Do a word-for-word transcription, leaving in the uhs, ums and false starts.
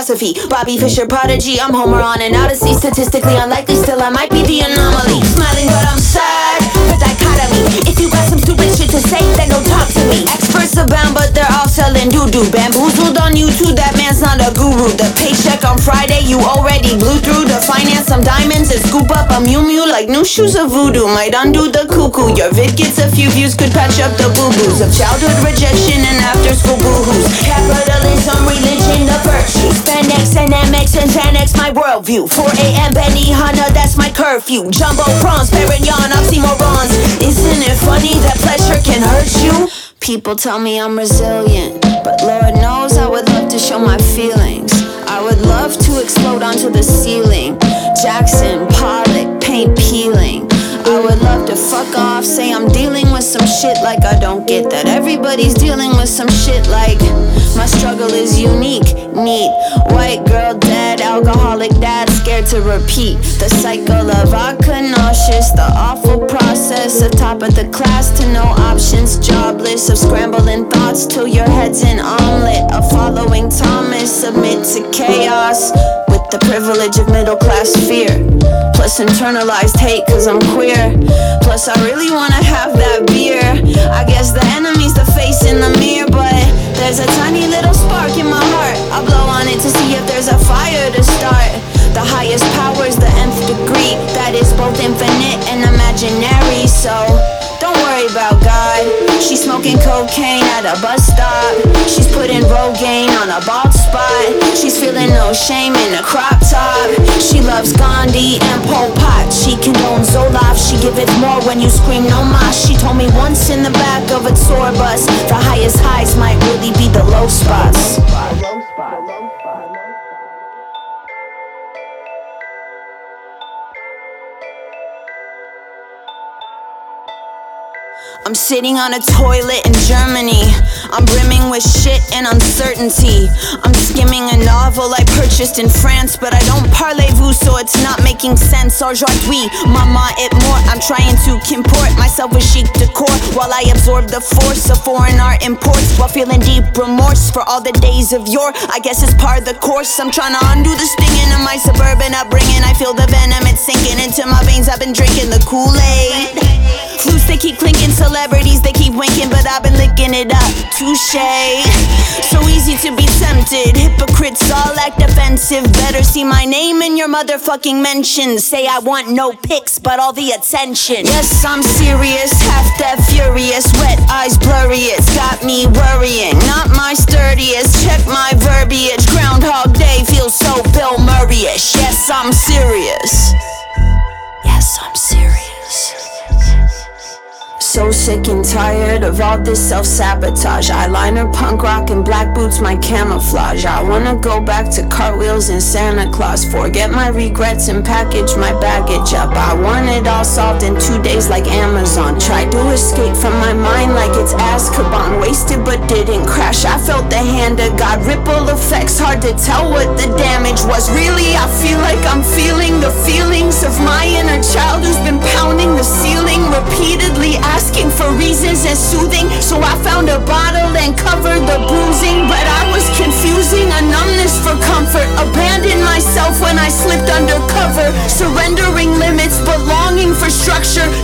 philosophy. Bobby Fischer prodigy, I'm Homer on an Odyssey. Statistically unlikely, still I might be the anomaly. Smiling but I'm sad, the dichotomy. If you got some stupid shit to say, then don't talk to me. Experts abound, but they're all selling doo-doo. Bamboozled on YouTube, that man's not a guru. The paycheck on Friday, you already blew through. To finance some diamonds and scoop up a Mew Mew like new shoes of voodoo. Might undo the cuckoo. Your vid gets a few views, could patch up the boo-boos of childhood rejection and after-school boo-hoos. Capitalism, religion, the virtue. Spandex and M X and Xanax, my worldview. four a.m. Benny Hanna, that's my curfew. Jumbo prawns, Perignon, oxymorons. Isn't it funny that pleasure can hurt you? People tell me I'm resilient, but Lord knows I would love to show my feelings. I would love to explode onto the ceiling. Jackson, Pollock, paint peeling. I would love to fuck off, say I'm dealing with some shit like I don't get that everybody's dealing with some shit like my struggle is unique, neat. White girl dead, alcoholic dad, scared to repeat the cycle of vodka nauseous, the awful process of top of the class to no options, jobless, of scrambling thoughts till your head's an omelet, of following Thomas, submit to chaos with the privilege of middle class fear. Plus internalized hate cause I'm queer. Plus I really wanna have that beer. I guess the enemy's the face in the mirror, but there's a tiny little spark in my heart. I blow on it to see if there's a fire to start. The highest power's the nth degree, that is both infinite and imaginary. So don't worry about God. She's smoking cocaine at a bus stop. She's putting Rogaine on a bald spot. She's feeling no shame in a crop top. She loves Gandhi and Pol Pot. She condones Zoloft. She giveth more when you scream no mas. She told me once in the back of a tour bus, the highest highs might really be the low spots. I'm sitting on a toilet in Germany. I'm brimming with shit and uncertainty. I'm skimming a novel I purchased in France, but I don't parlez-vous, so it's not making sense. Aujourd'hui, maman et moi. I'm trying to comport myself with chic decor while I absorb the force of foreign art imports, while feeling deep remorse for all the days of yore. I guess it's part of the course. I'm trying to undo the stinging of my suburban upbringing. I feel the venom, it's sinking into my veins. I've been drinking the Kool-Aid. Flutes, they keep clinking, celebrities, they keep winking, but I've been licking it up, touche. So easy to be tempted, hypocrites all act offensive. Better see my name in your motherfucking mentions. Say I want no pics, but all the attention. Yes, I'm serious, half dead furious, wet eyes blurry, it's got me worrying. Not my sturdiest, check my verbiage. Groundhog Day feels so Bill Murray-ish. Yes, I'm serious. Yes, I'm serious. So sick and tired of all this self-sabotage. Eyeliner, punk rock, and black boots, my camouflage. I wanna go back to cartwheels and Santa Claus. Forget my regrets and package my baggage up. I want it all solved in two days like Amazon. Tried to escape from my mind like it's Azkaban. Wasted but didn't crash. I felt the hand of God. Ripple effects, hard to tell what the damage was. Really, I feel like I'm feeling the feelings of my inner child who's been pounding the ceiling repeatedly, asking for reasons and soothing. So I found a bottle and covered the bruising, but I was confusing a numbness for comfort. Abandoned myself when I slipped undercover, surrendering limits but longing for structure.